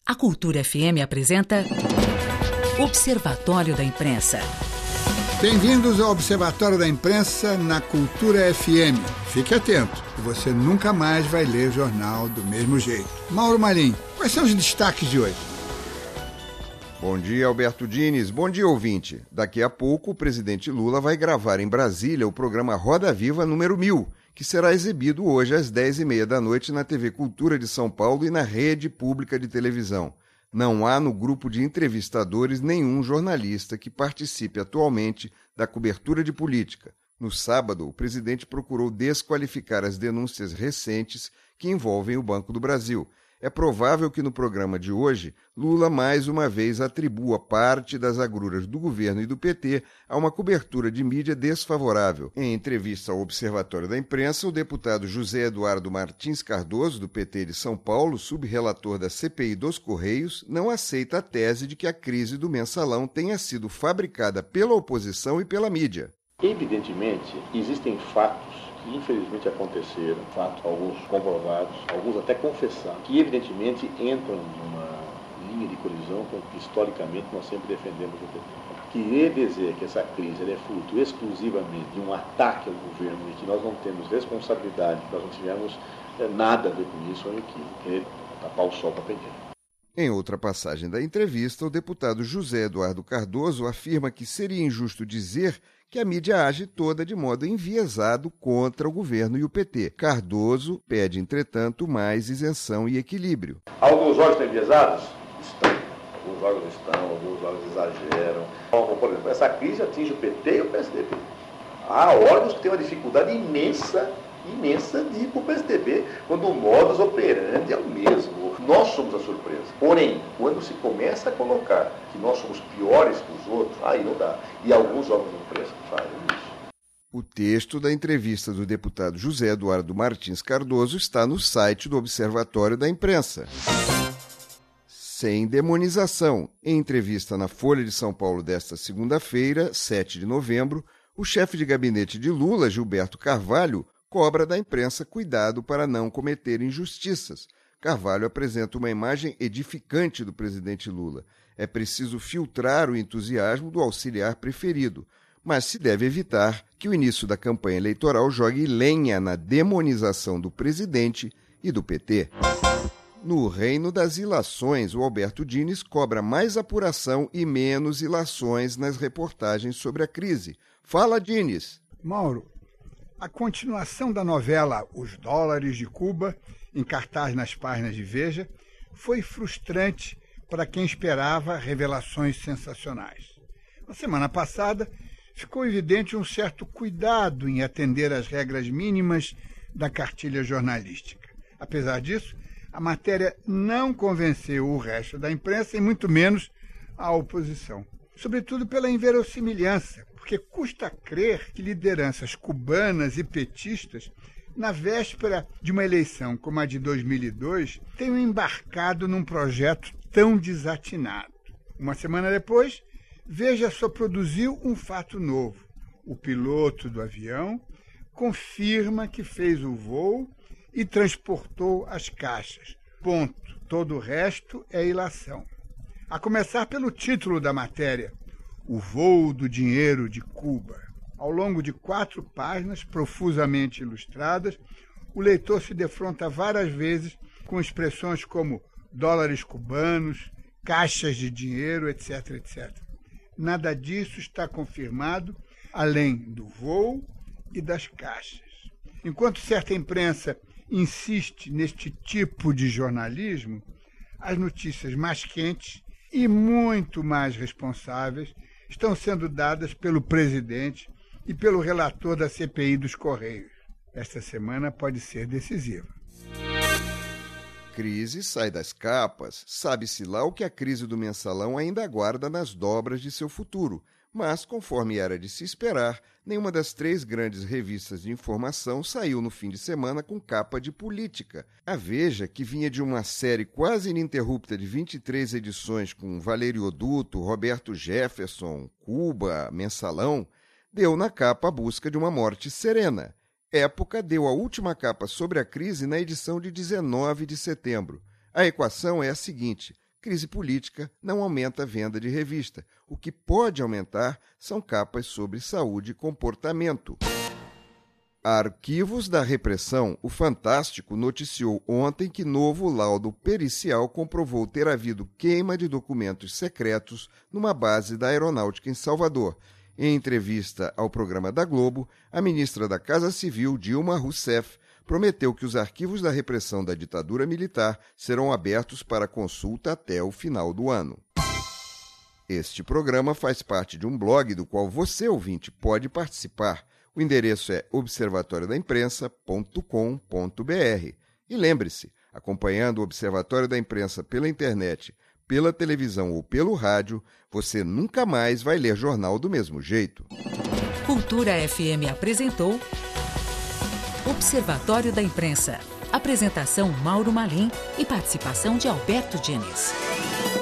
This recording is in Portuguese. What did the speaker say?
A Cultura FM apresenta Observatório da Imprensa. Bem-vindos ao Observatório da Imprensa na Cultura FM. Fique atento, você nunca mais vai ler jornal do mesmo jeito. Mauro Marim, quais são os destaques de hoje? Bom dia, Alberto Diniz. Bom dia, ouvinte. Daqui a pouco, o presidente Lula vai gravar em Brasília o programa Roda Viva número 1000, que será exibido hoje às 10h30 da noite na TV Cultura de São Paulo e na rede pública de televisão. Não há no grupo de entrevistadores nenhum jornalista que participe atualmente da cobertura de política. No sábado, o presidente procurou desqualificar as denúncias recentes que envolvem o Banco do Brasil. É provável que no programa de hoje, Lula mais uma vez atribua parte das agruras do governo e do PT a uma cobertura de mídia desfavorável. Em entrevista ao Observatório da Imprensa, o deputado José Eduardo Martins Cardoso, do PT de São Paulo, subrelator da CPI dos Correios, não aceita a tese de que a crise do mensalão tenha sido fabricada pela oposição e pela mídia. Evidentemente, existem fatos que infelizmente aconteceram, fatos alguns comprovados, alguns até confessados, que evidentemente entram numa linha de colisão com o que historicamente nós sempre defendemos no PT. Querer dizer que essa crise é fruto exclusivamente de um ataque ao governo e que nós não temos responsabilidade, que nós não tivemos nada a ver com isso, é querer tapar o sol com a peneira. Em outra passagem da entrevista, o deputado José Eduardo Cardoso afirma que seria injusto dizer que a mídia age toda de modo enviesado contra o governo e o PT. Cardoso pede, entretanto, mais isenção e equilíbrio. Alguns órgãos estão enviesados? Estão. Alguns órgãos estão, alguns órgãos exageram. Por exemplo, essa crise atinge o PT e o PSDB. Há órgãos que têm uma dificuldade imensa de ir para o PSDB, quando o modus operandi é o mesmo. Nós somos a surpresa. Porém, quando se começa a colocar que nós somos piores que os outros, aí não dá. E alguns órgãos de imprensa fazem isso. O texto da entrevista do deputado José Eduardo Martins Cardoso está no site do Observatório da Imprensa. Sem demonização. Em entrevista na Folha de São Paulo desta segunda-feira, 7 de novembro, o chefe de gabinete de Lula, Gilberto Carvalho, cobra da imprensa cuidado para não cometer injustiças. Carvalho apresenta uma imagem edificante do presidente Lula. É preciso filtrar o entusiasmo do auxiliar preferido, mas se deve evitar que o início da campanha eleitoral jogue lenha na demonização do presidente e do PT. No reino das ilações, o Alberto Diniz cobra mais apuração e menos ilações nas reportagens sobre a crise. Fala, Diniz. Mauro, a continuação da novela Os Dólares de Cuba, em cartaz nas páginas de Veja, foi frustrante para quem esperava revelações sensacionais. Na semana passada, ficou evidente um certo cuidado em atender às regras mínimas da cartilha jornalística. Apesar disso, a matéria não convenceu o resto da imprensa e muito menos a oposição. Sobretudo pela inverossimilhança, porque custa crer que lideranças cubanas e petistas, na véspera de uma eleição como a de 2002, tenham embarcado num projeto tão desatinado. Uma semana depois, Veja só produziu um fato novo. O piloto do avião confirma que fez o voo e transportou as caixas. Ponto. Todo o resto é ilação. A começar pelo título da matéria, O Voo do Dinheiro de Cuba. Ao longo de 4 páginas, profusamente ilustradas, o leitor se defronta várias vezes com expressões como dólares cubanos, caixas de dinheiro, etc, etc. Nada disso está confirmado, além do voo e das caixas. Enquanto certa imprensa insiste neste tipo de jornalismo, as notícias mais quentes e muito mais responsáveis estão sendo dadas pelo presidente e pelo relator da CPI dos Correios. Esta semana pode ser decisiva. Crise sai das capas. Sabe-se lá o que a crise do mensalão ainda aguarda nas dobras de seu futuro. Mas, conforme era de se esperar, nenhuma das 3 grandes revistas de informação saiu no fim de semana com capa de política. A Veja, que vinha de uma série quase ininterrupta de 23 edições com Valério Oduto, Roberto Jefferson, Cuba, Mensalão, deu na capa a busca de uma morte serena. Época deu a última capa sobre a crise na edição de 19 de setembro. A equação é a seguinte: crise política não aumenta a venda de revista. O que pode aumentar são capas sobre saúde e comportamento. Arquivos da Repressão, o Fantástico noticiou ontem que novo laudo pericial comprovou ter havido queima de documentos secretos numa base da Aeronáutica em Salvador. Em entrevista ao programa da Globo, a ministra da Casa Civil, Dilma Rousseff, prometeu que os arquivos da repressão da ditadura militar serão abertos para consulta até o final do ano. Este programa faz parte de um blog do qual você, ouvinte, pode participar. O endereço é observatoriodaImprensa.com.br. E lembre-se, acompanhando o Observatório da Imprensa pela internet, pela televisão ou pelo rádio, você nunca mais vai ler jornal do mesmo jeito. Cultura FM apresentou Observatório da Imprensa. Apresentação Mauro Malim e participação de Alberto Diniz.